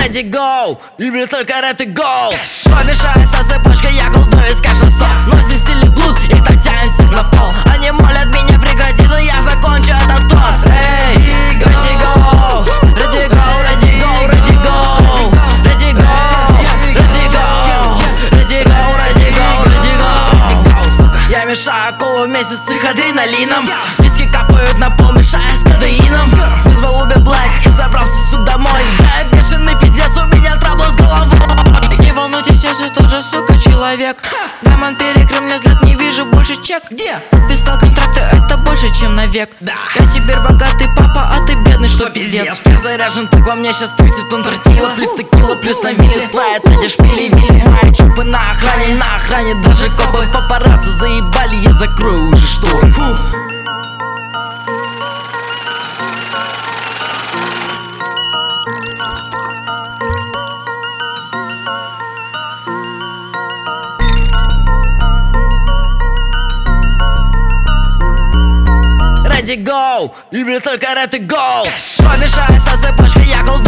Ready go, люблю только red и gold. Помешается цепочка, я колдую скажешь на 100. Но здесь стильный блуд, и так тянет всех на пол. Они молят меня прекратить, но я закончу этот тост. Эй, ready go, ready go, ready go, ready go, ready go, ready go, ready go, ready go, ready go. Я мешаю колу вместе с психодреналином. Виски капают на пол, мешая с кадеином. Вызвал Uber Black и забрался сюда домой. Я бешеный пиздец, у меня траблы с головой. Не волнуйтесь, я все тот же, сука, человек. Даймонд перекрыл мне взгляд, не вижу больше чек. Где? Подписал контракты, это больше, чем на век. Я теперь богатый папа, а ты бедный, что пиздец. Я заряжен, так во мне сейчас 30 тонн тротила. Плюс текила, плюс на вилле, твоя тадя шпили-вилли. Мои чопы на охране, даже копы папарацци заебали. Я закрою уже шторы. Ready go, люблю только red и gold. Помешается цепочка, я колдую